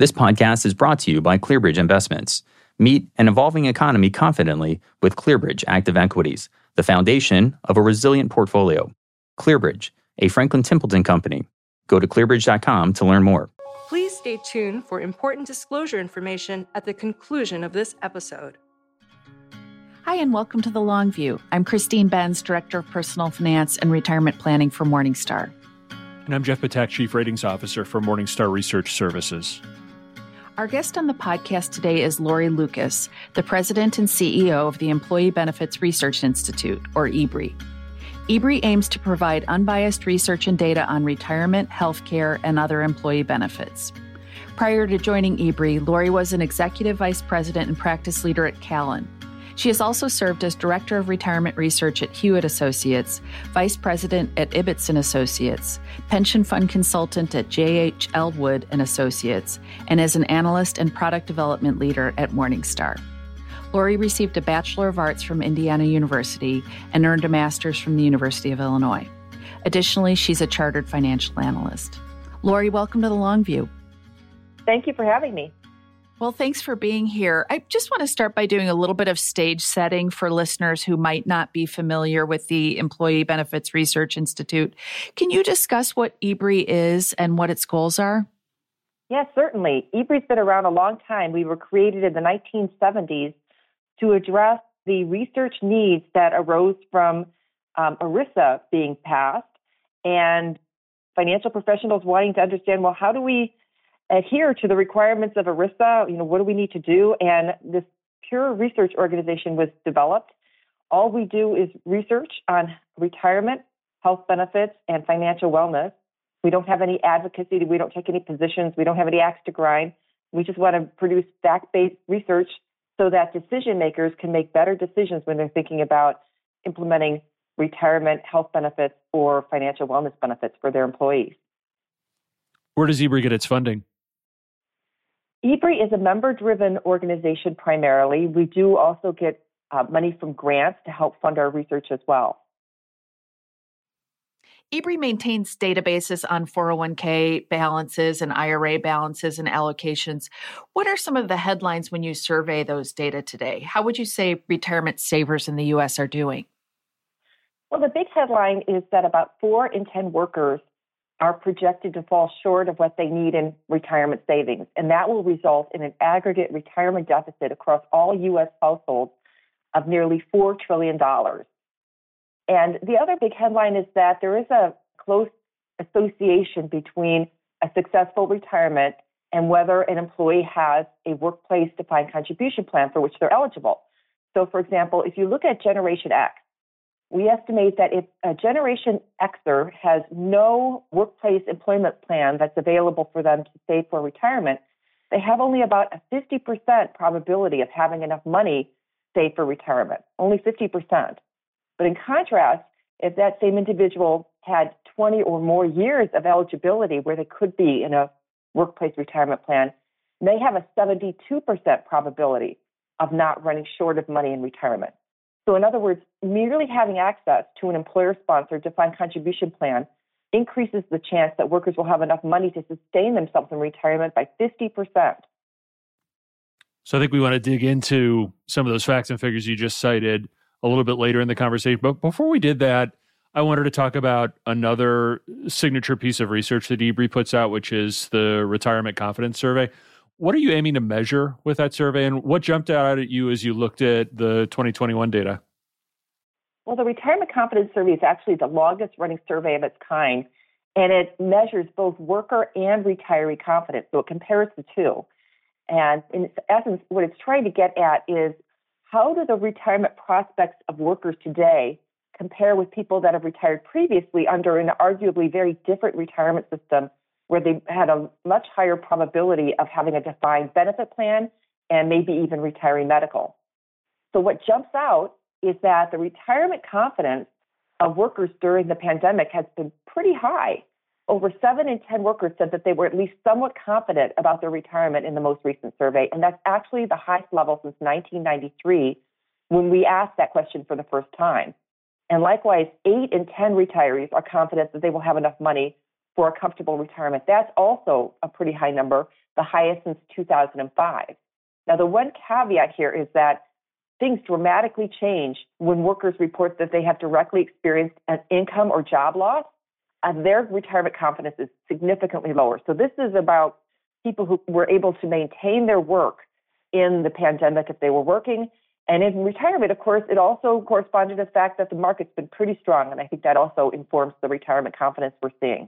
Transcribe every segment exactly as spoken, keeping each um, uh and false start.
This podcast is brought to you by ClearBridge Investments. Meet an evolving economy confidently with ClearBridge Active Equities, the foundation of a resilient portfolio. ClearBridge, a Franklin Templeton company. Go to clearbridge dot com to learn more. Please stay tuned for important disclosure information at the conclusion of this episode. Hi, and welcome to The Long View. I'm Christine Benz, Director of Personal Finance and Retirement Planning for Morningstar. And I'm Jeff Patak, Chief Ratings Officer for Morningstar Research Services. Our guest on the podcast today is Lori Lucas, the President and C E O of the Employee Benefits Research Institute, or E B R I. E B R I aims to provide unbiased research and data on retirement, healthcare, and other employee benefits. Prior to joining E B R I, Lori was an Executive Vice President and Practice Leader at Callen. She has also served as Director of Retirement Research at Hewitt Associates, Vice President at Ibbotson Associates, Pension Fund Consultant at J H Elwood and Associates, and as an Analyst and Product Development Leader at Morningstar. Lori received a Bachelor of Arts from Indiana University and earned a Master's from the University of Illinois. Additionally, she's a Chartered Financial Analyst. Lori, welcome to The Long View. Thank you for having me. Well, thanks for being here. I just want to start by doing a little bit of stage setting for listeners who might not be familiar with the Employee Benefits Research Institute. Can you discuss what E B R I is and what its goals are? Yes, certainly. E B R I's been around a long time. We were created in the nineteen seventies to address the research needs that arose from um, ERISA being passed and financial professionals wanting to understand, well, how do we adhere to the requirements of ERISA? You know, what do we need to do? And this pure research organization was developed. All we do is research on retirement, health benefits, and financial wellness. We don't have any advocacy. We don't take any positions. We don't have any axe to grind. We just want to produce fact-based research so that decision makers can make better decisions when they're thinking about implementing retirement, health benefits, or financial wellness benefits for their employees. Where does E B R I get its funding? E B R I is a member-driven organization primarily. We do also get uh, money from grants to help fund our research as well. E B R I maintains databases on four oh one k balances and I R A balances and allocations. What are some of the headlines when you survey those data today? How would you say retirement savers in the U S are doing? Well, the big headline is that about four in ten workers are projected to fall short of what they need in retirement savings, and that will result in an aggregate retirement deficit across all U S households of nearly four trillion dollars. And the other big headline is that there is a close association between a successful retirement and whether an employee has a workplace defined contribution plan for which they're eligible. So, for example, if you look at Generation X, we estimate that if a Generation Xer has no workplace employment plan that's available for them to save for retirement, they have only about a fifty percent probability of having enough money saved for retirement, only fifty percent. But in contrast, if that same individual had twenty or more years of eligibility where they could be in a workplace retirement plan, they have a seventy-two percent probability of not running short of money in retirement. So in other words, merely having access to an employer-sponsored defined contribution plan increases the chance that workers will have enough money to sustain themselves in retirement by fifty percent. So I think we want to dig into some of those facts and figures you just cited a little bit later in the conversation. But before we did that, I wanted to talk about another signature piece of research that E B R I puts out, which is the Retirement Confidence Survey. What are you aiming to measure with that survey, and what jumped out at you as you looked at the twenty twenty-one data? Well, the Retirement Confidence Survey is actually the longest running survey of its kind, and it measures both worker and retiree confidence, so it compares the two. And in essence, what it's trying to get at is how do the retirement prospects of workers today compare with people that have retired previously under an arguably very different retirement system where they had a much higher probability of having a defined benefit plan and maybe even retiring medical. So what jumps out is that the retirement confidence of workers during the pandemic has been pretty high. Over seven in ten workers said that they were at least somewhat confident about their retirement in the most recent survey, and that's actually the highest level since nineteen ninety-three when we asked that question for the first time. And likewise, eight in ten retirees are confident that they will have enough money for a comfortable retirement. That's also a pretty high number, the highest since two thousand five. Now, the one caveat here is that things dramatically change when workers report that they have directly experienced an income or job loss, and their retirement confidence is significantly lower. So this is about people who were able to maintain their work in the pandemic if they were working. And in retirement, of course, it also corresponded to the fact that the market's been pretty strong. And I think that also informs the retirement confidence we're seeing.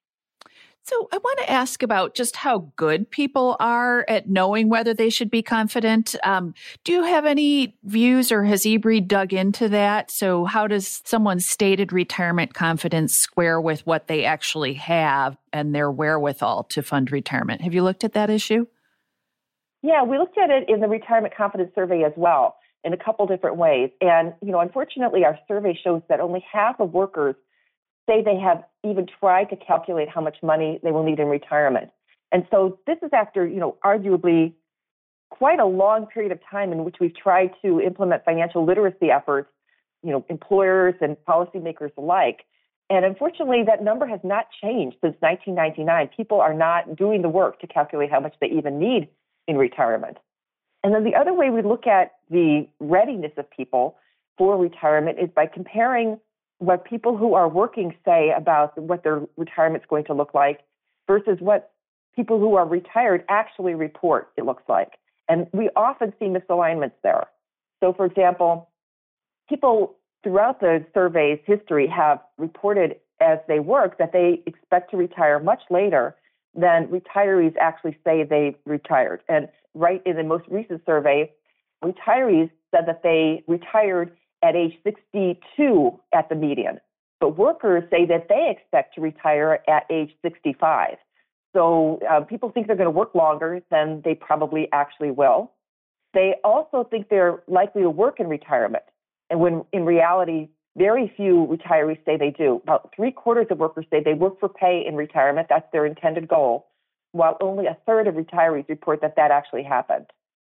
So I want to ask about just how good people are at knowing whether they should be confident. Um, do you have any views, or has E B R I dug into that? So how does someone's stated retirement confidence square with what they actually have and their wherewithal to fund retirement? Have you looked at that issue? Yeah, we looked at it in the Retirement Confidence Survey as well, in a couple different ways. And, you know, unfortunately, our survey shows that only half of workers say they have even tried to calculate how much money they will need in retirement. And so this is after, you know, arguably quite a long period of time in which we've tried to implement financial literacy efforts, you know, employers and policymakers alike. And unfortunately, that number has not changed since nineteen ninety-nine. People are not doing the work to calculate how much they even need in retirement. And then the other way we look at the readiness of people for retirement is by comparing what people who are working say about what their retirement is going to look like versus what people who are retired actually report it looks like. And we often see misalignments there. So, for example, people throughout the survey's history have reported as they work that they expect to retire much later than retirees actually say they retired. And right in the most recent survey, retirees said that they retired at age sixty-two at the median, but workers say that they expect to retire at age sixty-five. So uh, people think they're going to work longer than they probably actually will. They also think they're likely to work in retirement, and when in reality, very few retirees say they do. About three quarters of workers say they work for pay in retirement. That's their intended goal, while only a third of retirees report that that actually happened.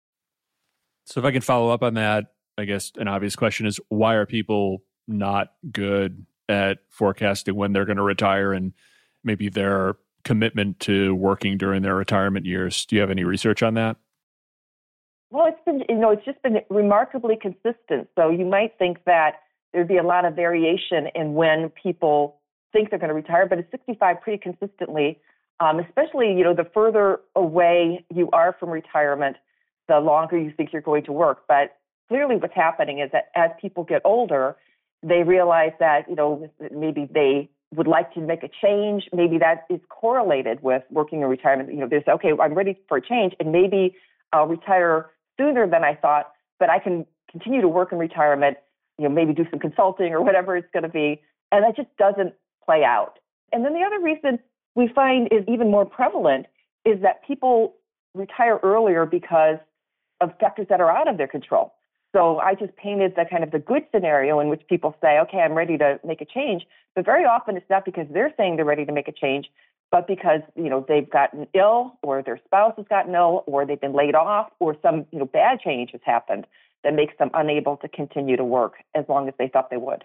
So if I can follow up on that, I guess an obvious question is, why are people not good at forecasting when they're going to retire and maybe their commitment to working during their retirement years? Do you have any research on that? Well, it's been, you know, it's just been remarkably consistent. So you might think that there'd be a lot of variation in when people think they're going to retire, but it's sixty-five pretty consistently, um, especially, you know, the further away you are from retirement, the longer you think you're going to work. But clearly what's happening is that as people get older, they realize that, you know, maybe they would like to make a change. Maybe that is correlated with working in retirement. You know, there's, okay, I'm ready for a change, and maybe I'll retire sooner than I thought, but I can continue to work in retirement, you know, maybe do some consulting or whatever it's going to be. And that just doesn't play out. And then the other reason we find is even more prevalent is that people retire earlier because of factors that are out of their control. So I just painted the kind of the good scenario in which people say, okay, I'm ready to make a change. But very often it's not because they're saying they're ready to make a change, but because, you know, they've gotten ill, or their spouse has gotten ill, or they've been laid off, or some, you know, bad change has happened that makes them unable to continue to work as long as they thought they would.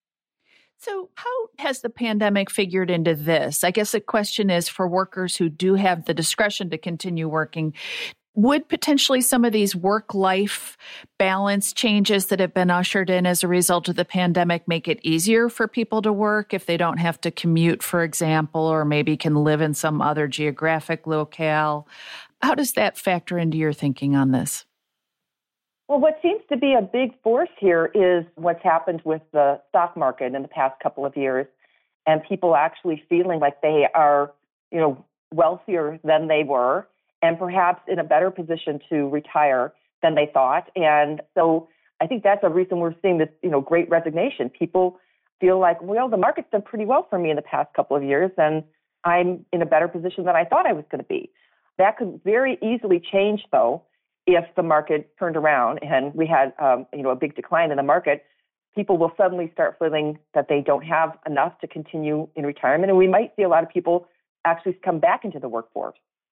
So how has the pandemic figured into this? I guess the question is, for workers who do have the discretion to continue working, would potentially some of these work-life balance changes that have been ushered in as a result of the pandemic make it easier for people to work if they don't have to commute, for example, or maybe can live in some other geographic locale? How does that factor into your thinking on this? Well, what seems to be a big force here is what's happened with the stock market in the past couple of years, and people actually feeling like they are, you know, wealthier than they were, and perhaps in a better position to retire than they thought. And so I think that's a reason we're seeing this, you know, great resignation. People feel like, well, the market's done pretty well for me in the past couple of years, and I'm in a better position than I thought I was going to be. That could very easily change, though, if the market turned around and we had, um, you know, a big decline in the market. People will suddenly start feeling that they don't have enough to continue in retirement, and we might see a lot of people actually come back into the workforce.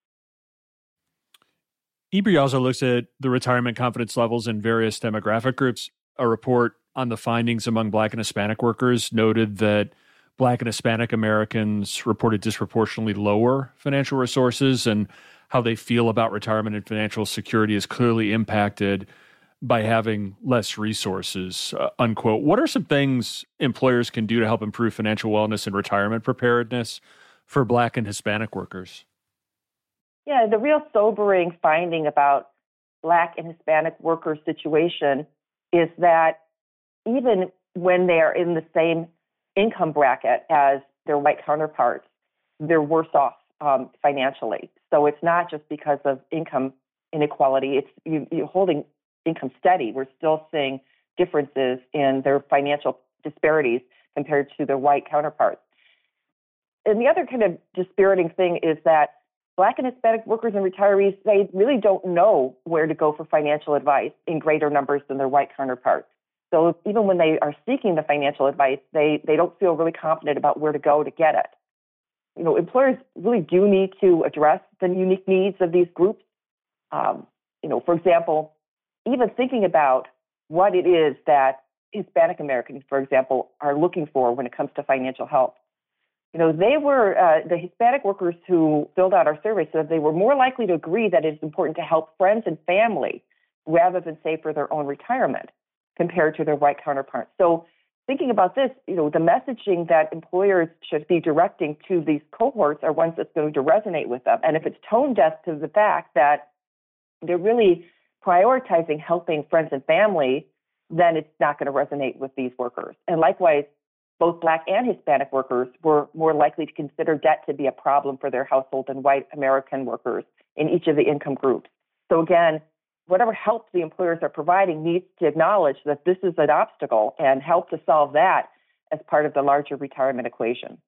E B R I also looks at the retirement confidence levels in various demographic groups. A report on the findings among Black and Hispanic workers noted that Black and Hispanic Americans reported disproportionately lower financial resources, and how they feel about retirement and financial security is clearly impacted by having less resources, uh, unquote. What are some things employers can do to help improve financial wellness and retirement preparedness for Black and Hispanic workers? Yeah, the real sobering finding about Black and Hispanic workers' situation is that even when they are in the same income bracket as their white counterparts, they're worse off um, financially. So it's not just because of income inequality. It's you, you're holding income steady. We're still seeing differences in their financial disparities compared to their white counterparts. And the other kind of dispiriting thing is that Black and Hispanic workers and retirees, they really don't know where to go for financial advice in greater numbers than their white counterparts. So even when they are seeking the financial advice, they, they don't feel really confident about where to go to get it. You know, employers really do need to address the unique needs of these groups. Um, you know, for example, even thinking about what it is that Hispanic Americans, for example, are looking for when it comes to financial help. You know, they were, uh, the Hispanic workers who filled out our survey said they were more likely to agree that it's important to help friends and family rather than save for their own retirement compared to their white counterparts. So thinking about this, you know, the messaging that employers should be directing to these cohorts are ones that's going to resonate with them. And if it's tone deaf to the fact that they're really prioritizing helping friends and family, then it's not going to resonate with these workers. And likewise, both Black and Hispanic workers were more likely to consider debt to be a problem for their household than white American workers in each of the income groups. So again, whatever help the employers are providing needs to acknowledge that this is an obstacle and help to solve that as part of the larger retirement equation.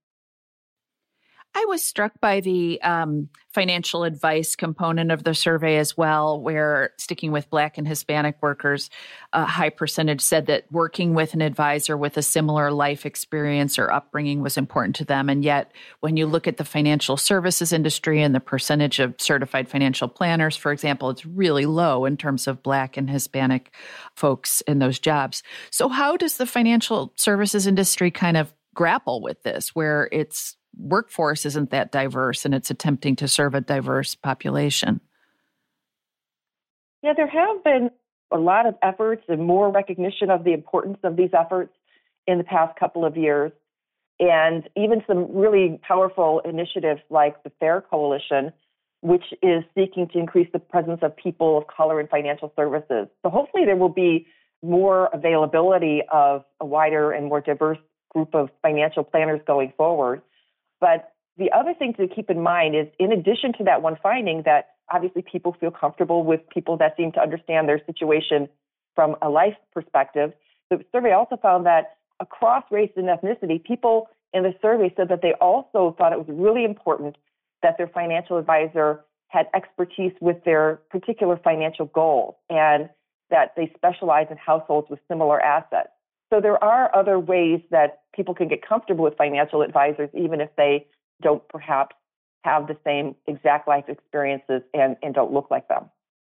I was struck by the um, financial advice component of the survey as well, where sticking with Black and Hispanic workers, a high percentage said that working with an advisor with a similar life experience or upbringing was important to them. And yet, when you look at the financial services industry and the percentage of certified financial planners, for example, it's really low in terms of Black and Hispanic folks in those jobs. So how does the financial services industry kind of grapple with this, where its workforce isn't that diverse and it's attempting to serve a diverse population? Yeah, there have been a lot of efforts and more recognition of the importance of these efforts in the past couple of years, and even some really powerful initiatives like the FAIR Coalition, which is seeking to increase the presence of people of color in financial services. So hopefully there will be more availability of a wider and more diverse group of financial planners going forward. But the other thing to keep in mind is, in addition to that one finding that obviously people feel comfortable with people that seem to understand their situation from a life perspective, the survey also found that across race and ethnicity, people in the survey said that they also thought it was really important that their financial advisor had expertise with their particular financial goals and that they specialize in households with similar assets. So there are other ways that people can get comfortable with financial advisors, even if they don't perhaps have the same exact life experiences and, and don't look like them.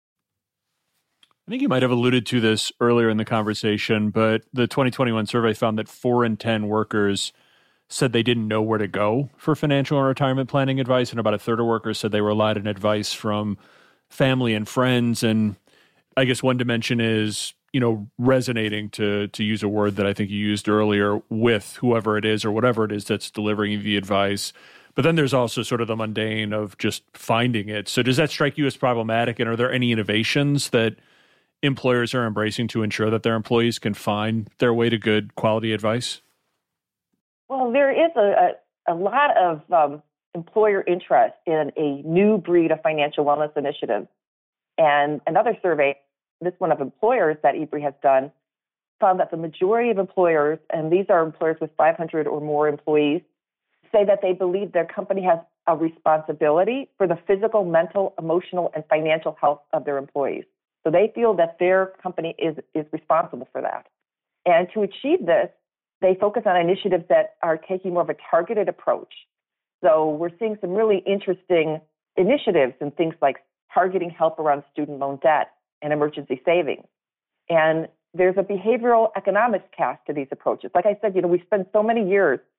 I think you might have alluded to this earlier in the conversation, but the twenty twenty-one survey found that four in ten workers said they didn't know where to go for financial and retirement planning advice, and about a third of workers said they relied on advice from family and friends. And I guess one dimension is, you know, resonating, to to use a word that I think you used earlier, with whoever it is or whatever it is that's delivering the advice. But then there's also sort of the mundane of just finding it. So does that strike you as problematic? And are there any innovations that employers are embracing to ensure that their employees can find their way to good quality advice? Well, there is a, a, a lot of um, employer interest in a new breed of financial wellness initiative. And another survey, this one of employers that E B R I has done, found that the majority of employers, and these are employers with five hundred or more employees, say that they believe their company has a responsibility for the physical, mental, emotional, and financial health of their employees. So they feel that their company is, is responsible for that. And to achieve this, they focus on initiatives that are taking more of a targeted approach. So we're seeing some really interesting initiatives and things like targeting help around student loan debt and emergency savings. And there's a behavioral economics cast to these approaches. Like I said, you know, we spend so many years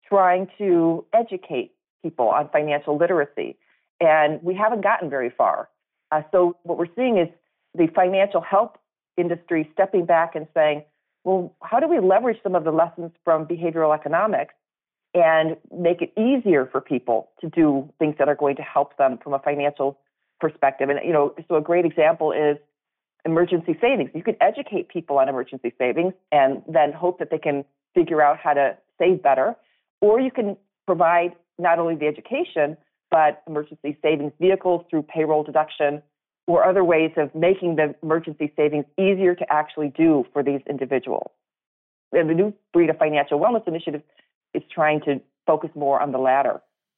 trying to educate people on financial literacy. And we haven't gotten very far. Uh, so what we're seeing is the financial help industry stepping back and saying, well, how do we leverage some of the lessons from behavioral economics and make it easier for people to do things that are going to help them from a financial perspective? And, you know, so a great example is emergency savings. You can educate people on emergency savings and then hope that they can figure out how to save better. Or you can provide not only the education, but emergency savings vehicles through payroll deduction or other ways of making the emergency savings easier to actually do for these individuals. And the New Breed of Financial Wellness Initiative is trying to focus more on the latter.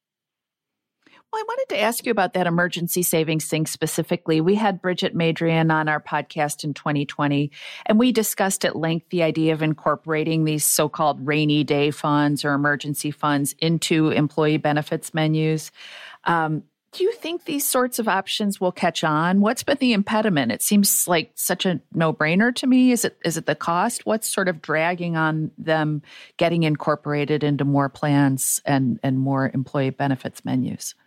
Well, I wanted to ask you about that emergency savings thing specifically. We had Bridget Madrian on our podcast in twenty twenty, and we discussed at length the idea of incorporating these so-called rainy day funds or emergency funds into employee benefits menus. Um, do you think these sorts of options will catch on? What's been the impediment? It seems like such a no-brainer to me. Is it is it the cost? What's sort of dragging on them getting incorporated into more plans and, and more employee benefits menus?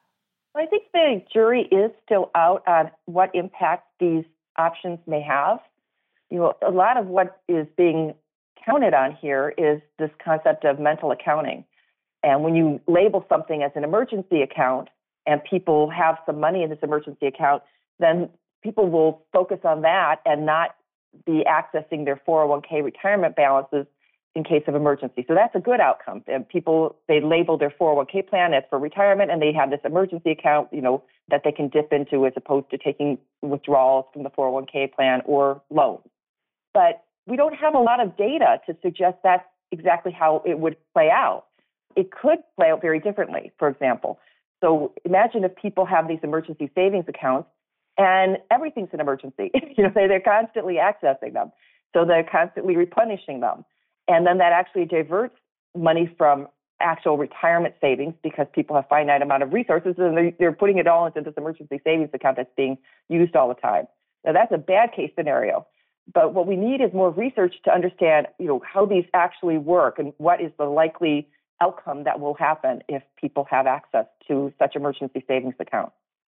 I think the jury is still out on what impact these options may have. You know, a lot of what is being counted on here is this concept of mental accounting. And when you label something as an emergency account and people have some money in this emergency account, then people will focus on that and not be accessing their four oh one k retirement balances in case of emergency. So that's a good outcome. And people, they label their four oh one k plan as for retirement, and they have this emergency account, you know, that they can dip into as opposed to taking withdrawals from the four oh one k plan or loans. But we don't have a lot of data to suggest that's exactly how it would play out. It could play out very differently, for example. So imagine if people have these emergency savings accounts and everything's an emergency. you know, they, they're constantly accessing them. So they're constantly replenishing them. And then that actually diverts money from actual retirement savings because people have finite amount of resources and they're, they're putting it all into this emergency savings account that's being used all the time. Now that's a bad case scenario. But what we need is more research to understand, you know, how these actually work and what is the likely outcome that will happen if people have access to such emergency savings accounts.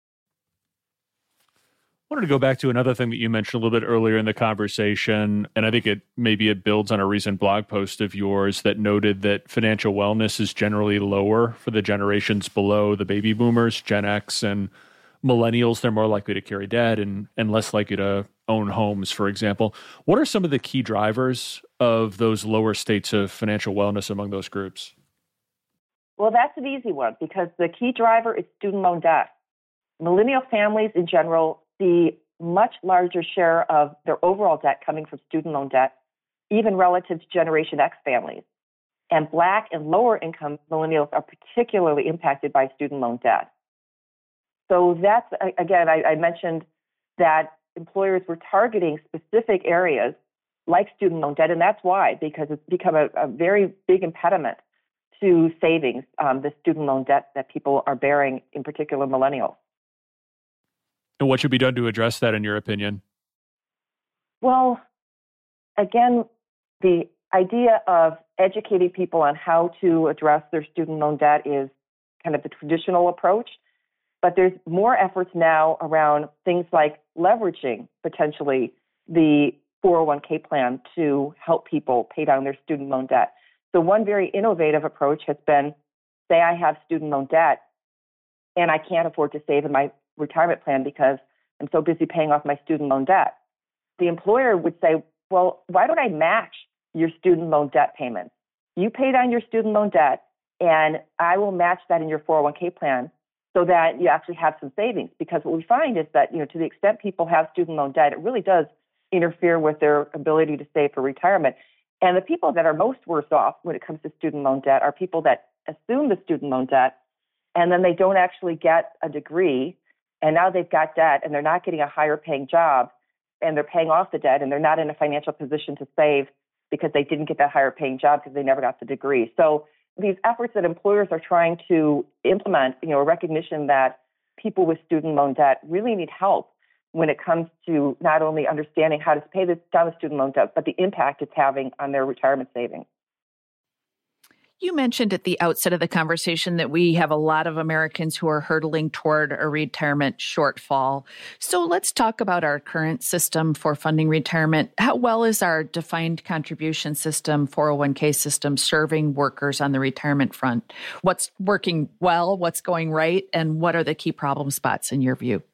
I wanted to go back to another thing that you mentioned a little bit earlier in the conversation, and I think it maybe it builds on a recent blog post of yours that noted that financial wellness is generally lower for the generations below the baby boomers, Gen X and millennials. They're more likely to carry debt and, and less likely to own homes, for example. What are some of the key drivers of those lower states of financial wellness among those groups? Well, that's an easy one because the key driver is student loan debt. Millennial families in general see much larger share of their overall debt coming from student loan debt, even relative to Generation X families. And Black and lower income millennials are particularly impacted by student loan debt. So that's, again, I, I mentioned that employers were targeting specific areas like student loan debt, and that's why, because it's become a, a very big impediment to savings, um, the student loan debt that people are bearing, in particular millennials. And what should be done to address that, in your opinion? Well, again, the idea of educating people on how to address their student loan debt is kind of the traditional approach. But there's more efforts now around things like leveraging potentially the four oh one k plan to help people pay down their student loan debt. So one very innovative approach has been, say I have student loan debt and I can't afford to save in my retirement plan because I'm so busy paying off my student loan debt. The employer would say, well, why don't I match your student loan debt payments? You pay down your student loan debt and I will match that in your four oh one k plan so that you actually have some savings. Because what we find is that, you know, to the extent people have student loan debt, it really does interfere with their ability to save for retirement. And the people that are most worse off when it comes to student loan debt are people that assume the student loan debt and then they don't actually get a degree. And now they've got debt and they're not getting a higher paying job and they're paying off the debt and they're not in a financial position to save because they didn't get that higher paying job because they never got the degree. So these efforts that employers are trying to implement, you know, a recognition that people with student loan debt really need help when it comes to not only understanding how to pay this down the student loan debt, but the impact it's having on their retirement savings. You mentioned at the outset of the conversation that we have a lot of Americans who are hurtling toward a retirement shortfall. So let's talk about our current system for funding retirement. How well is our defined contribution system, four oh one k system, serving workers on the retirement front? What's working well, what's going right, and what are the key problem spots in your view?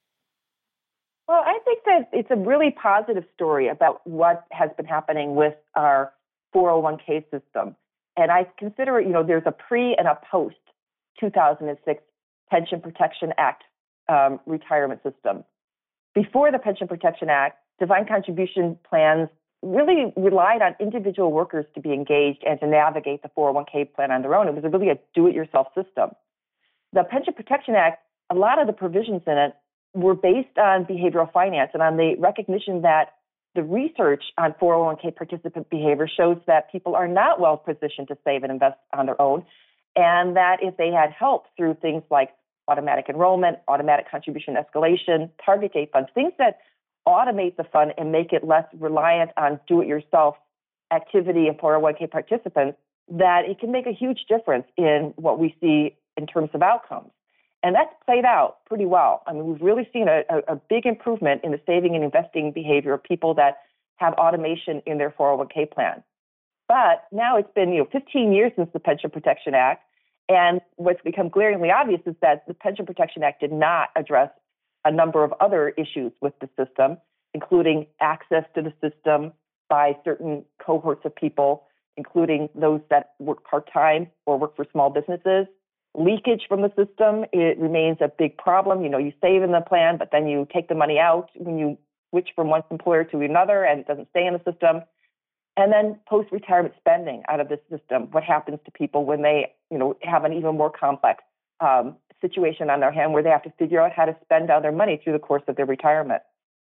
Well, I think that it's a really positive story about what has been happening with our four oh one k system. And I consider, you know, there's a pre and a post two thousand six Pension Protection Act um, retirement system. Before the Pension Protection Act, defined contribution plans really relied on individual workers to be engaged and to navigate the four oh one k plan on their own. It was really a do-it-yourself system. The Pension Protection Act, a lot of the provisions in it were based on behavioral finance and on the recognition that the research on four oh one k participant behavior shows that people are not well positioned to save and invest on their own, and that if they had help through things like automatic enrollment, automatic contribution escalation, target date funds, things that automate the fund and make it less reliant on do-it-yourself activity of four oh one k participants, that it can make a huge difference in what we see in terms of outcomes. And that's played out pretty well. I mean, we've really seen a, a, a big improvement in the saving and investing behavior of people that have automation in their four oh one k plan. But now it's been, you know, fifteen years since the Pension Protection Act. And what's become glaringly obvious is that the Pension Protection Act did not address a number of other issues with the system, including access to the system by certain cohorts of people, including those that work part-time or work for small businesses. Leakage from the system, it remains a big problem. You know, you save in the plan, but then you take the money out when you switch from one employer to another and it doesn't stay in the system. And then post-retirement spending out of this system. What happens to people when they, you know, have an even more complex um, situation on their hand where they have to figure out how to spend down their money through the course of their retirement?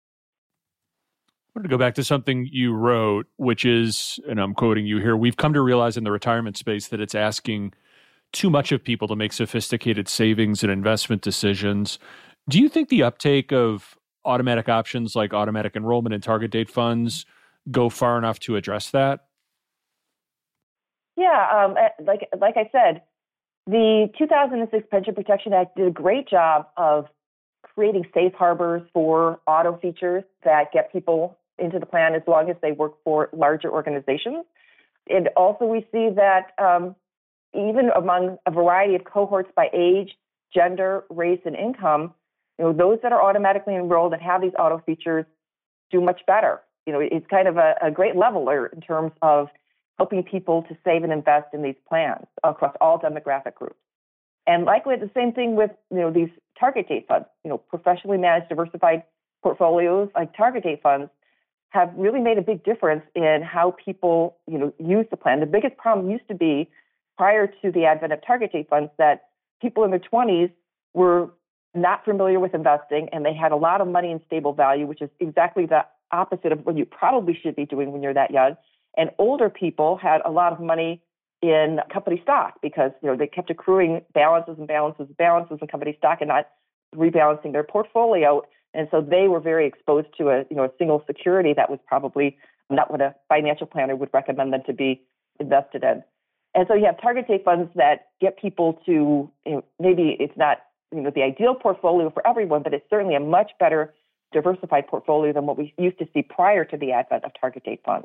I wanted to go back to something you wrote, which is, and I'm quoting you here, we've come to realize in the retirement space that it's asking too much of people to make sophisticated savings and investment decisions. Do you think the uptake of automatic options like automatic enrollment and target date funds go far enough to address that? Yeah, um, like like I said, the two thousand six Pension Protection Act did a great job of creating safe harbors for auto features that get people into the plan as long as they work for larger organizations. And also we see that um, even among a variety of cohorts by age, gender, race, and income, you know, those that are automatically enrolled and have these auto features do much better. You know, it's kind of a, a great leveler in terms of helping people to save and invest in these plans across all demographic groups. And likely the same thing with, you know, these target date funds. You know, professionally managed diversified portfolios like target date funds have really made a big difference in how people, you know, use the plan. The biggest problem used to be prior to the advent of target date funds that people in their twenties were not familiar with investing and they had a lot of money in stable value, which is exactly the opposite of what you probably should be doing when you're that young. And older people had a lot of money in company stock because, you know, they kept accruing balances and balances and balances in company stock and not rebalancing their portfolio. And so they were very exposed to a, you know, a single security that was probably not what a financial planner would recommend them to be invested in. And so you have target date funds that get people to, you know, maybe it's not, you know, the ideal portfolio for everyone, but it's certainly a much better diversified portfolio than what we used to see prior to the advent of target date funds.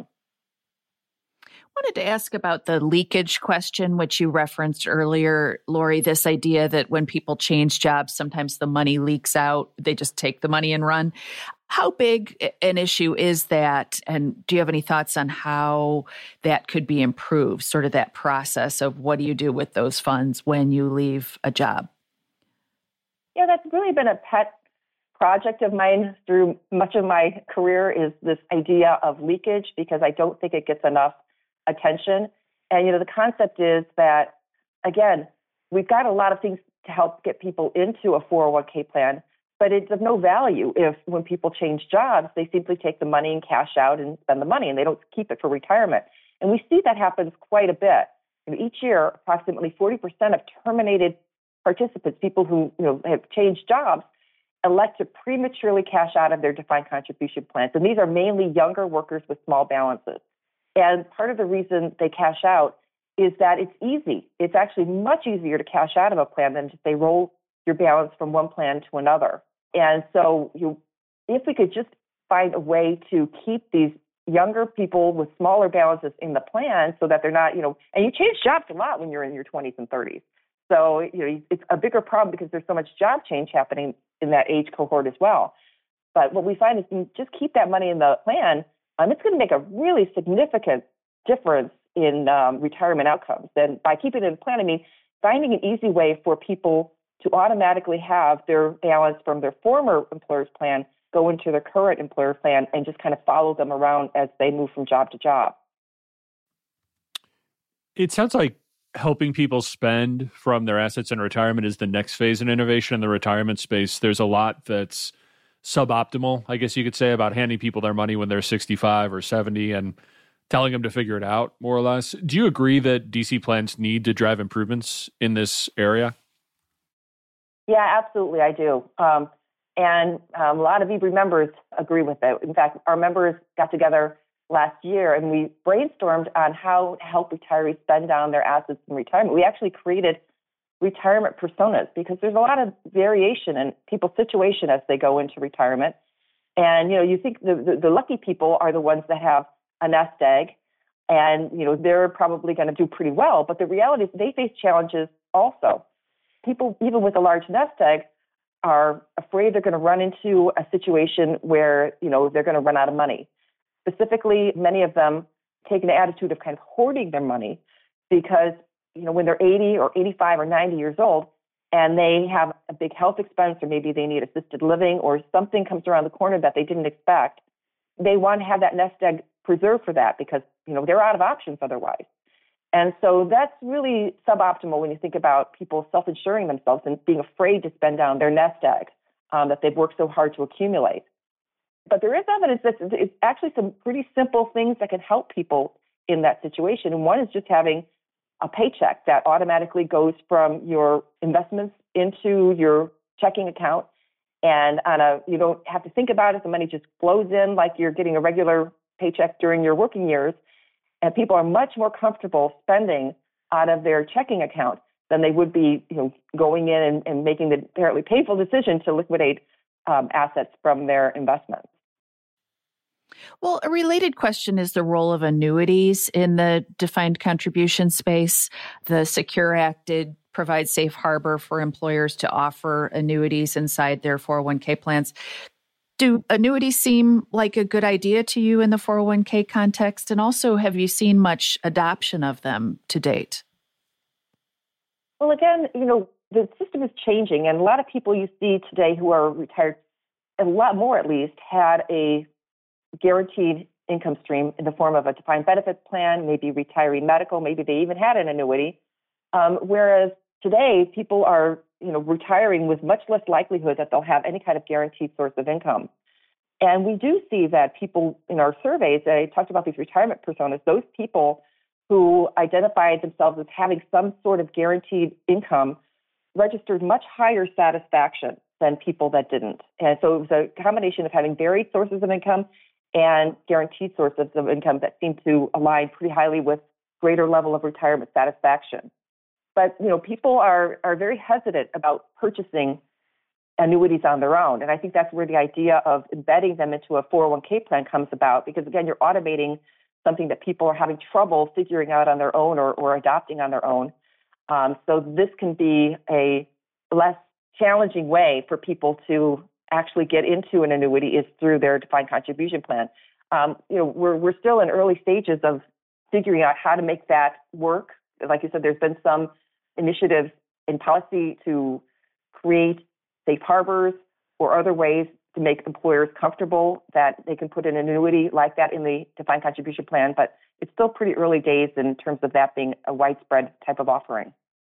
I wanted to ask about the leakage question, which you referenced earlier, Lori, this idea that when people change jobs, sometimes the money leaks out. They just take the money and run. How big an issue is that? And do you have any thoughts on how that could be improved, sort of that process of what do you do with those funds when you leave a job? Yeah, that's really been a pet project of mine through much of my career is this idea of leakage, because I don't think it gets enough attention. And, you know, the concept is that, again, we've got a lot of things to help get people into a four oh one k plan, but it's of no value if when people change jobs, they simply take the money and cash out and spend the money and they don't keep it for retirement. And we see that happens quite a bit. You know, each year, approximately forty percent of terminated participants, people who, you know, have changed jobs, elect to prematurely cash out of their defined contribution plans. And these are mainly younger workers with small balances. And part of the reason they cash out is that it's easy. It's actually much easier to cash out of a plan than to say roll your balance from one plan to another. And so you, if we could just find a way to keep these younger people with smaller balances in the plan so that they're not, you know, and you change jobs a lot when you're in your twenties and thirties. So, you know, it's a bigger problem because there's so much job change happening in that age cohort as well. But what we find is you just keep that money in the plan, um, it's going to make a really significant difference in um, retirement outcomes. And by keeping it in the plan, I mean, finding an easy way for people to automatically have their balance from their former employer's plan go into their current employer plan and just kind of follow them around as they move from job to job. It sounds like helping people spend from their assets in retirement is the next phase in innovation in the retirement space. There's a lot that's suboptimal, I guess you could say, about handing people their money when they're sixty-five or seventy and telling them to figure it out, more or less. Do you agree that D C plans need to drive improvements in this area? Yeah, absolutely, I do. Um, and um, a lot of eBree members agree with it. In fact, our members got together last year and we brainstormed on how to help retirees spend down their assets in retirement. We actually created retirement personas because there's a lot of variation in people's situation as they go into retirement. And, you know, you think the, the, the lucky people are the ones that have a nest egg and, you know, they're probably going to do pretty well. But the reality is they face challenges also. People, even with a large nest egg, are afraid they're going to run into a situation where, you know, they're going to run out of money. Specifically, many of them take an attitude of kind of hoarding their money because, you know, when they're eighty or eighty-five or ninety years old and they have a big health expense or maybe they need assisted living or something comes around the corner that they didn't expect, they want to have that nest egg preserved for that because, you know, they're out of options otherwise. And so that's really suboptimal when you think about people self-insuring themselves and being afraid to spend down their nest egg um, that they've worked so hard to accumulate. But there is evidence that it's actually some pretty simple things that can help people in that situation. And one is just having a paycheck that automatically goes from your investments into your checking account. And on a, you don't have to think about it. The money just flows in like you're getting a regular paycheck during your working years. And people are much more comfortable spending out of their checking account than they would be, you know, going in and, and making the apparently painful decision to liquidate um, assets from their investments. Well, a related question is the role of annuities in the defined contribution space. The SECURE Act did provide safe harbor for employers to offer annuities inside their four oh one k plans. Do annuities seem like a good idea to you in the four oh one k context? And also, have you seen much adoption of them to date? Well, again, you know, the system is changing, and a lot of people you see today who are retired, a lot more at least, had a guaranteed income stream in the form of a defined benefit plan, maybe retiree medical, maybe they even had an annuity. Um, whereas today, people are, you know, retiring with much less likelihood that they'll have any kind of guaranteed source of income. And we do see that people in our surveys, I talked about these retirement personas, those people who identified themselves as having some sort of guaranteed income registered much higher satisfaction than people that didn't. And so it was a combination of having varied sources of income and guaranteed sources of income that seemed to align pretty highly with greater level of retirement satisfaction. But, you know, people are, are very hesitant about purchasing annuities on their own. And I think that's where the idea of embedding them into a four oh one k plan comes about, because, again, you're automating something that people are having trouble figuring out on their own or, or adopting on their own. Um, so this can be a less challenging way for people to actually get into an annuity is through their defined contribution plan. Um, you know, we're we're still in early stages of figuring out how to make that work. Like you said, there's been some initiatives in policy to create safe harbors or other ways to make employers comfortable that they can put an annuity like that in the defined contribution plan. But it's still pretty early days in terms of that being a widespread type of offering.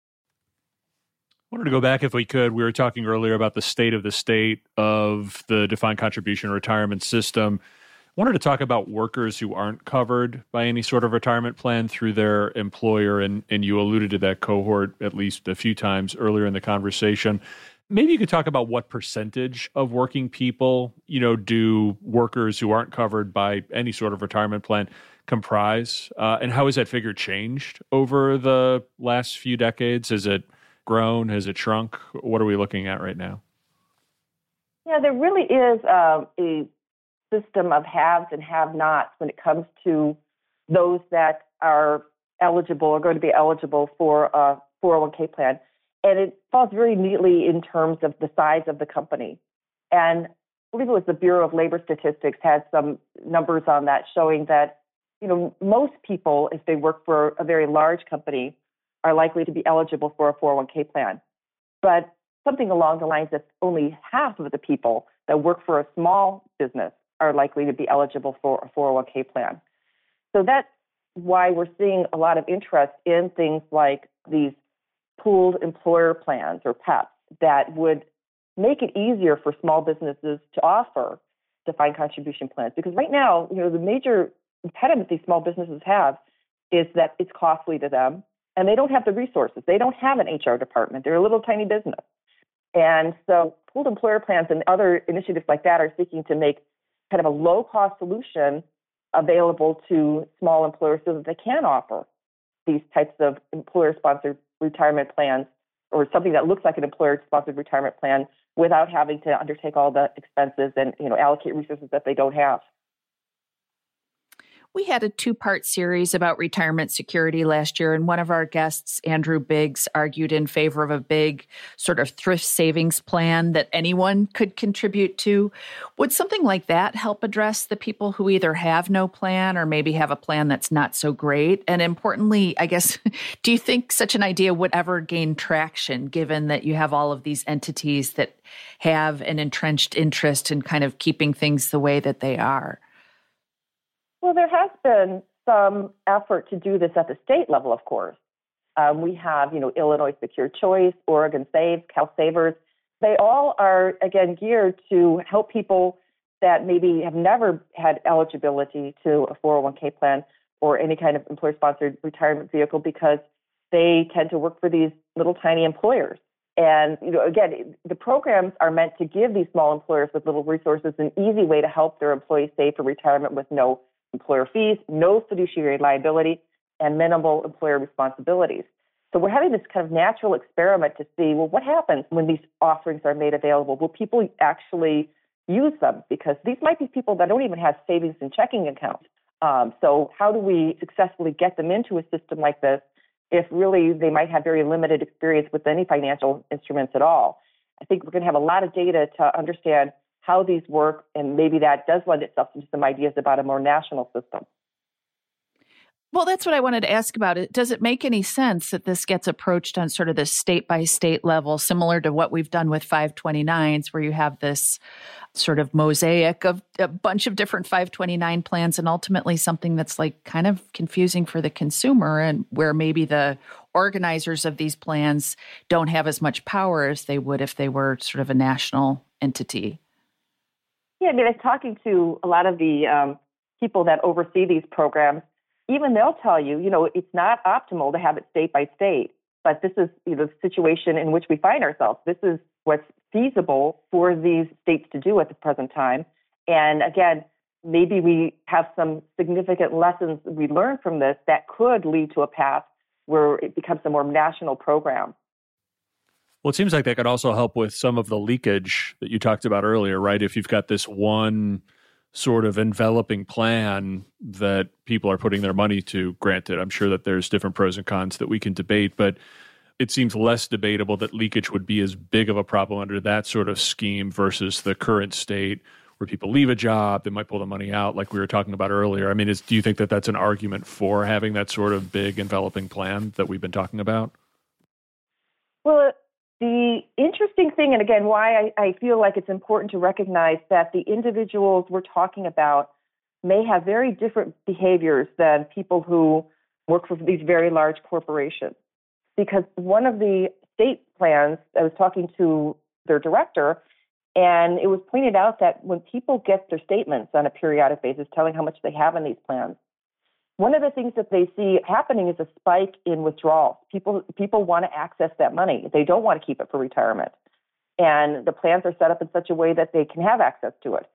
I wanted to go back, if we could. We were talking earlier about the state of the state of the defined contribution retirement system. I wanted to talk about workers who aren't covered by any sort of retirement plan through their employer, and, and you alluded to that cohort at least a few times earlier in the conversation. Maybe you could talk about what percentage of working people, you know, do workers who aren't covered by any sort of retirement plan comprise? Uh, and how has that figure changed over the last few decades? Has it grown? Has it shrunk? What are we looking at right now? Yeah, there really is um, a system of haves and have-nots when it comes to those that are eligible or going to be eligible for a four oh one k plan. And it falls very neatly in terms of the size of the company. And I believe it was the Bureau of Labor Statistics had some numbers on that showing that, you know, most people, if they work for a very large company, are likely to be eligible for a four oh one k plan. But something along the lines that only half of the people that work for a small business are likely to be eligible for a four oh one k plan. So that's why we're seeing a lot of interest in things like these pooled employer plans or P E Ps that would make it easier for small businesses to offer defined contribution plans. Because right now, you know, the major impediment these small businesses have is that it's costly to them and they don't have the resources. They don't have an H R department. They're a little tiny business. And so pooled employer plans and other initiatives like that are seeking to make kind of a low-cost solution available to small employers so that they can offer these types of employer-sponsored retirement plans or something that looks like an employer-sponsored retirement plan without having to undertake all the expenses and, you know, allocate resources that they don't have. We had a two-part series about retirement security last year, and one of our guests, Andrew Biggs, argued in favor of a big sort of thrift savings plan that anyone could contribute to. Would something like that help address the people who either have no plan or maybe have a plan that's not so great? And importantly, I guess, do you think such an idea would ever gain traction, given that you have all of these entities that have an entrenched interest in kind of keeping things the way that they are? Well, there has been some effort to do this at the state level, of course. Um, we have, you know, Illinois Secure Choice, Oregon Saves, Cal Savers. They all are, again, geared to help people that maybe have never had eligibility to a four oh one k plan or any kind of employer-sponsored retirement vehicle because they tend to work for these little tiny employers. And, you know, again, the programs are meant to give these small employers with little resources an easy way to help their employees save for retirement with no employer fees, no fiduciary liability, and minimal employer responsibilities. So we're having this kind of natural experiment to see, well, what happens when these offerings are made available? Will people actually use them? Because these might be people that don't even have savings and checking accounts. Um, so how do we successfully get them into a system like this if really they might have very limited experience with any financial instruments at all? I think we're going to have a lot of data to understand how these work, and maybe that does lend itself to some ideas about a more national system. Well, that's what I wanted to ask about. It Does it make any sense that this gets approached on sort of the state-by-state level, similar to what we've done with five twenty-nines, where you have this sort of mosaic of a bunch of different five twenty-nine plans and ultimately something that's like kind of confusing for the consumer and where maybe the organizers of these plans don't have as much power as they would if they were sort of a national entity? Yeah, I mean, I'm talking to a lot of the um, people that oversee these programs. Even they'll tell you, you know, it's not optimal to have it state by state, but this is, you know, the situation in which we find ourselves. This is what's feasible for these states to do at the present time. And again, maybe we have some significant lessons we learn from this that could lead to a path where it becomes a more national program. Well, it seems like that could also help with some of the leakage that you talked about earlier, right? If you've got this one sort of enveloping plan that people are putting their money to, granted, I'm sure that there's different pros and cons that we can debate, but it seems less debatable that leakage would be as big of a problem under that sort of scheme versus the current state where people leave a job, they might pull the money out like we were talking about earlier. I mean, is, do you think that that's an argument for having that sort of big enveloping plan that we've been talking about? Well, the interesting thing, and again, why I, I feel like it's important to recognize that the individuals we're talking about may have very different behaviors than people who work for these very large corporations. Because one of the state plans, I was talking to their director, and it was pointed out that when people get their statements on a periodic basis telling how much they have in these plans, one of the things that they see happening is a spike in withdrawals. People people want to access that money. They don't want to keep it for retirement. And the plans are set up in such a way that they can have access to it.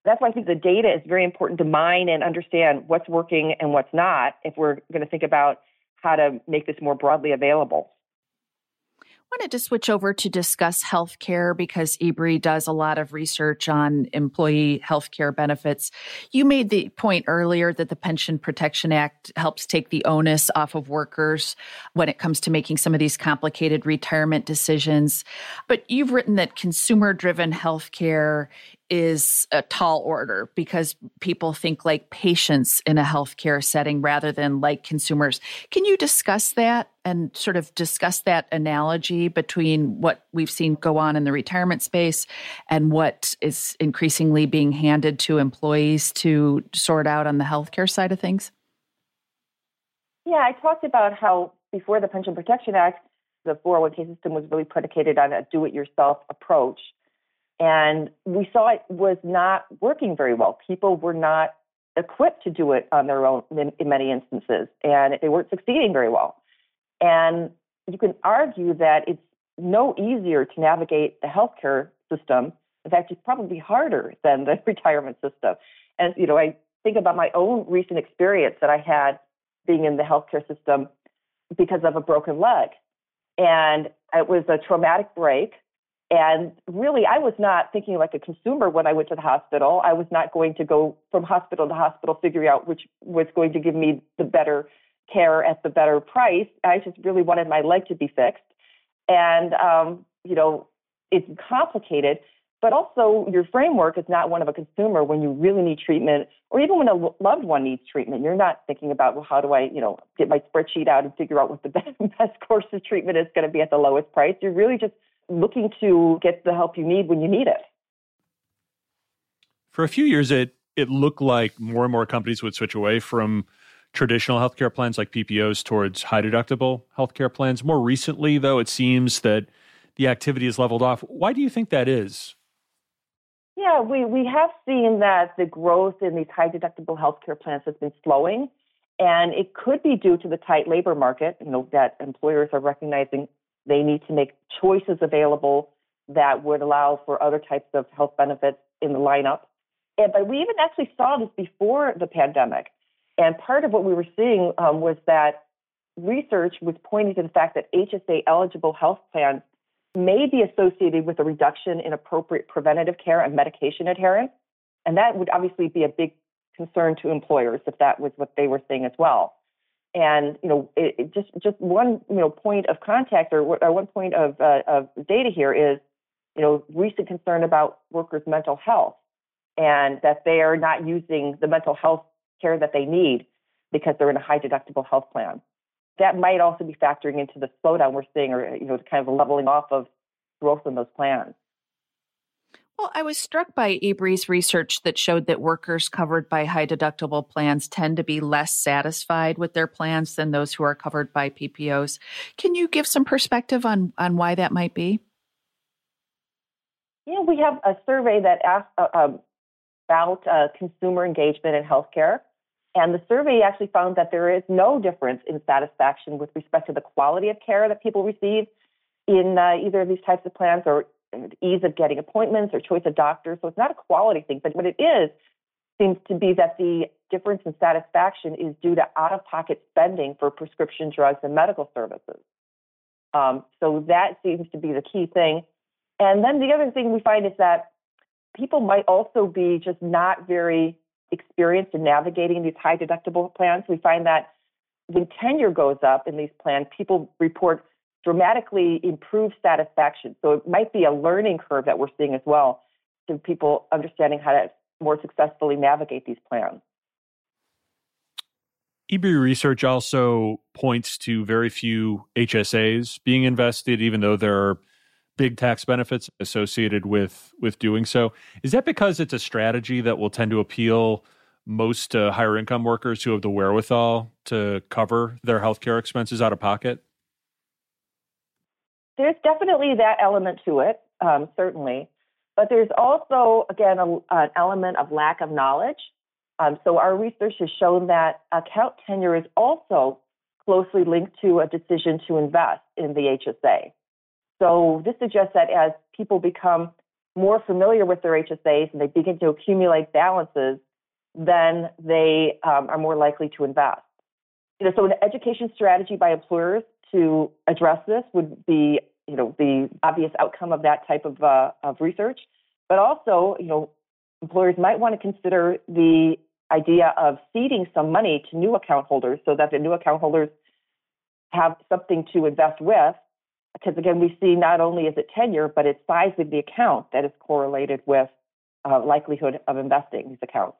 That's why I think the data is very important to mine and understand what's working and what's not if we're going to think about how to make this more broadly available. I wanted to switch over to discuss healthcare because E B R I does a lot of research on employee healthcare benefits. You made the point earlier that the Pension Protection Act helps take the onus off of workers when it comes to making some of these complicated retirement decisions. But you've written that consumer-driven healthcare is a tall order because people think like patients in a healthcare setting rather than like consumers. Can you discuss that and sort of discuss that analogy between what we've seen go on in the retirement space and what is increasingly being handed to employees to sort out on the healthcare side of things? Yeah, I talked about how before the Pension Protection Act, the four oh one k system was really predicated on a do-it-yourself approach. And we saw it was not working very well. People were not equipped to do it on their own in, in many instances, and they weren't succeeding very well. And you can argue that it's no easier to navigate the healthcare system. In fact, it's probably harder than the retirement system. And, you know, I think about my own recent experience that I had being in the healthcare system because of a broken leg. And it was a traumatic break. And really, I was not thinking like a consumer when I went to the hospital. I was not going to go from hospital to hospital figuring out which was going to give me the better care at the better price. I just really wanted my leg to be fixed. And, um, you know, it's complicated, but also your framework is not one of a consumer when you really need treatment, or even when a loved one needs treatment. You're not thinking about, well, how do I, you know, get my spreadsheet out and figure out what the best, best course of treatment is going to be at the lowest price. You're really just looking to get the help you need when you need it. For a few years, it it looked like more and more companies would switch away from traditional healthcare plans like P P Os towards high deductible healthcare plans. More recently, though, it seems that the activity has leveled off. Why do you think that is? Yeah, we, we have seen that the growth in these high deductible healthcare plans has been slowing, and it could be due to the tight labor market, you know, that employers are recognizing they need to make choices available that would allow for other types of health benefits in the lineup. And, but we even actually saw this before the pandemic. And part of what we were seeing um, was that research was pointing to the fact that H S A-eligible health plans may be associated with a reduction in appropriate preventative care and medication adherence. And that would obviously be a big concern to employers if that was what they were saying as well. And, you know, it, it just just one, you know, point of contact or, or one point of, uh, of data here is, you know, recent concern about workers' mental health and that they are not using the mental health care that they need because they're in a high deductible health plan. That might also be factoring into the slowdown we're seeing or, you know, kind of a leveling off of growth in those plans. Well, I was struck by E B R I's research that showed that workers covered by high deductible plans tend to be less satisfied with their plans than those who are covered by P P Os. Can you give some perspective on, on why that might be? Yeah, we have a survey that asked uh, um, about uh, consumer engagement in healthcare. And the survey actually found that there is no difference in satisfaction with respect to the quality of care that people receive in uh, either of these types of plans or ease of getting appointments or choice of doctors. So it's not a quality thing, but what it is seems to be that the difference in satisfaction is due to out-of-pocket spending for prescription drugs and medical services. Um, so that seems to be the key thing. And then the other thing we find is that people might also be just not very experienced in navigating these high deductible plans. We find that when tenure goes up in these plans, people report dramatically improved satisfaction. So it might be a learning curve that we're seeing as well to people understanding how to more successfully navigate these plans. E B R I research also points to very few H S As being invested, even though there are big tax benefits associated with, with doing so. Is that because it's a strategy that will tend to appeal most uh, higher income workers who have the wherewithal to cover their healthcare expenses out of pocket? There's definitely that element to it, um, certainly. But there's also, again, a, an element of lack of knowledge. Um, so our research has shown that account tenure is also closely linked to a decision to invest in the H S A. So this suggests that as people become more familiar with their H S As and they begin to accumulate balances, then they um, are more likely to invest. You know, so an education strategy by employers to address this would be, you know, the obvious outcome of that type of uh, of research. But also, you know, employers might want to consider the idea of seeding some money to new account holders so that the new account holders have something to invest with. Because again, we see not only is it tenure, but it's size of the account that is correlated with uh, likelihood of investing these accounts.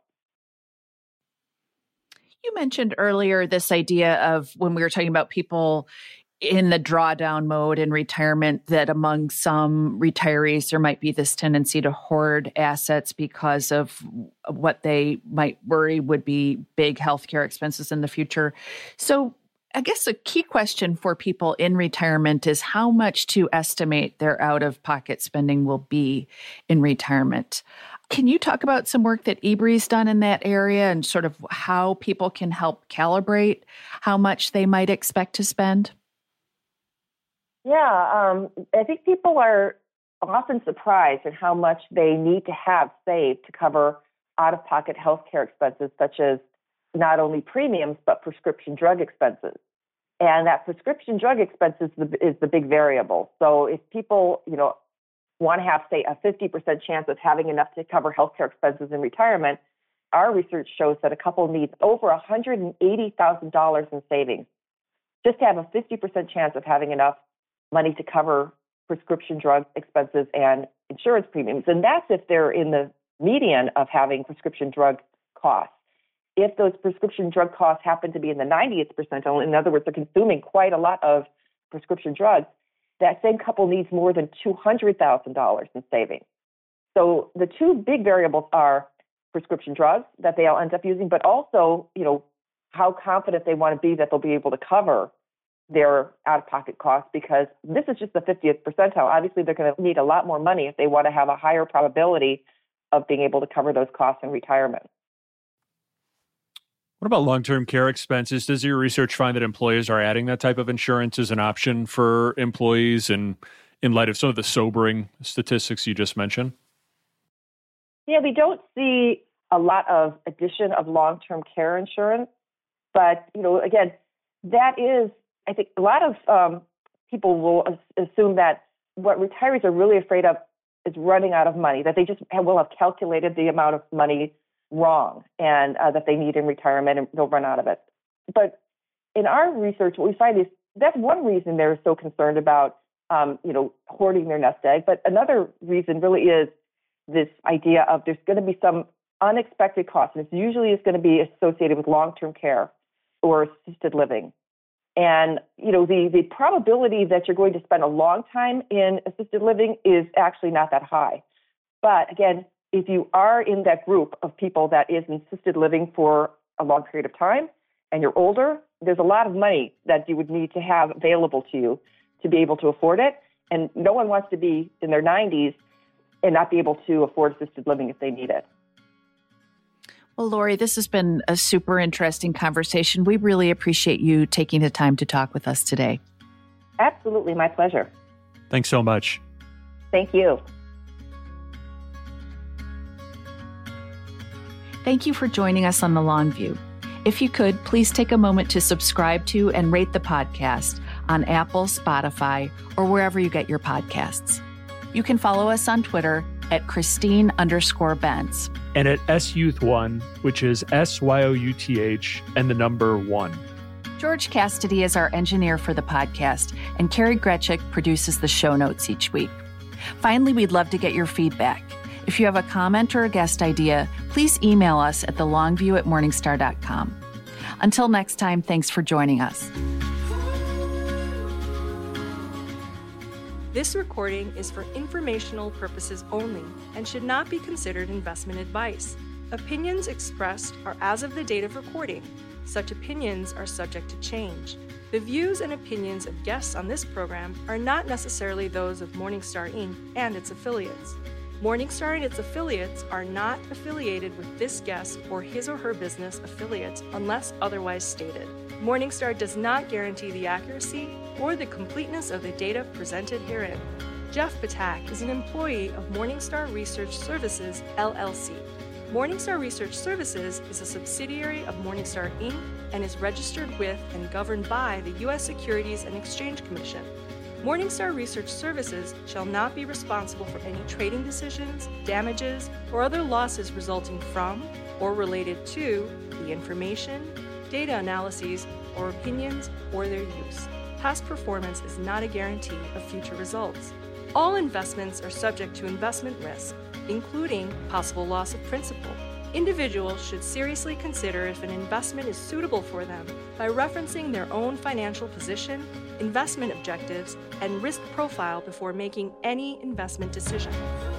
You mentioned earlier this idea of when we were talking about people in the drawdown mode in retirement, that among some retirees, there might be this tendency to hoard assets because of what they might worry would be big healthcare expenses in the future. So I guess a key question for people in retirement is how much to estimate their out-of-pocket spending will be in retirement. Can you talk about some work that E B R I's done in that area and sort of how people can help calibrate how much they might expect to spend? Yeah, um, I think people are often surprised at how much they need to have saved to cover out-of-pocket healthcare expenses, such as not only premiums, but prescription drug expenses. And that prescription drug expense is the, is the big variable. So if people, you know, want to have, say, a fifty percent chance of having enough to cover healthcare expenses in retirement, our research shows that a couple needs over one hundred eighty thousand dollars in savings just to have a fifty percent chance of having enough money to cover prescription drug expenses and insurance premiums. And that's if they're in the median of having prescription drug costs. If those prescription drug costs happen to be in the ninetieth percentile, in other words, they're consuming quite a lot of prescription drugs, that same couple needs more than two hundred thousand dollars in savings. So the two big variables are prescription drugs that they'll end up using, but also, you know, how confident they want to be that they'll be able to cover their out-of-pocket costs, because this is just the fiftieth percentile. Obviously, they're going to need a lot more money if they want to have a higher probability of being able to cover those costs in retirement. What about long-term care expenses? Does your research find that employers are adding that type of insurance as an option for employees, and in light of some of the sobering statistics you just mentioned? Yeah, we don't see a lot of addition of long-term care insurance, but, you know, again, that is, I think a lot of um, people will as- assume that what retirees are really afraid of is running out of money, that they just have, will have calculated the amount of money wrong and uh, that they need in retirement and they'll run out of it. But in our research, what we find is that's one reason they're so concerned about, um, you know, hoarding their nest egg. But another reason really is this idea of there's going to be some unexpected costs, and it's usually is going to be associated with long-term care or assisted living. And, you know, the, the probability that you're going to spend a long time in assisted living is actually not that high. But again, if you are in that group of people that is in assisted living for a long period of time and you're older, there's a lot of money that you would need to have available to you to be able to afford it. And no one wants to be in their nineties and not be able to afford assisted living if they need it. Well, Lori, this has been a super interesting conversation. We really appreciate you taking the time to talk with us today. Absolutely. My pleasure. Thanks so much. Thank you. Thank you for joining us on The Long View. If you could, please take a moment to subscribe to and rate the podcast on Apple, Spotify, or wherever you get your podcasts. You can follow us on Twitter at Christine underscore Benz. And at S Youth One, which is S Y O U T H and the number one. George Cassidy is our engineer for the podcast, and Carrie Gretchick produces the show notes each week. Finally, we'd love to get your feedback. If you have a comment or a guest idea, please email us at thelongview at morningstar dot com. Until next time, thanks for joining us. This recording is for informational purposes only and should not be considered investment advice. Opinions expressed are as of the date of recording. Such opinions are subject to change. The views and opinions of guests on this program are not necessarily those of Morningstar Incorporated and its affiliates. Morningstar and its affiliates are not affiliated with this guest or his or her business affiliates unless otherwise stated. Morningstar does not guarantee the accuracy or the completeness of the data presented herein. Jeff Patak is an employee of Morningstar Research Services, L L C. Morningstar Research Services is a subsidiary of Morningstar, Incorporated and is registered with and governed by the U S Securities and Exchange Commission. Morningstar Research Services shall not be responsible for any trading decisions, damages, or other losses resulting from or related to the information, data analyses, or opinions or their use. Past performance is not a guarantee of future results. All investments are subject to investment risk, including possible loss of principal. Individuals should seriously consider if an investment is suitable for them by referencing their own financial position, investment objectives, and risk profile before making any investment decision.